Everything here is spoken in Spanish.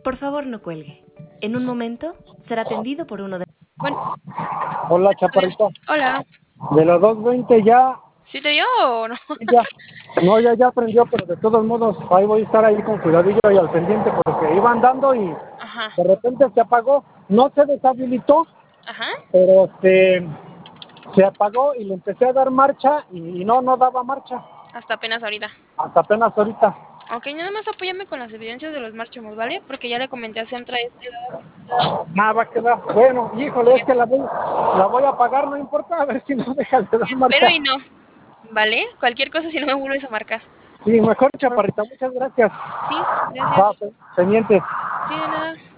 Por favor, no cuelgue. En un momento será atendido por uno de... Bueno, Hola, chaparrita. hola. De las 2:20 ya, ¿Sí te dio o no? ya, no, ya aprendió, pero de todos modos, ahí voy a estar ahí con cuidadillo y al pendiente, porque iba andando y Ajá, de repente se apagó, no se deshabilitó, ajá. pero se apagó y le empecé a dar marcha y no daba marcha, Hasta apenas ahorita. hasta apenas ahorita. Ok, nada más apóyame con las evidencias de los marchamos, ¿vale? Porque ya le comenté a Centra Nada, va a quedar, bueno, híjole, es que la voy a pagar, no importa, a ver si no deja de dar Pero marcha. y no, ¿vale? Cualquier cosa si no me vuelves a marcar. Sí, mejor chaparrita, muchas gracias. Sí, Va, gracias. pendientes. Sí, de nada.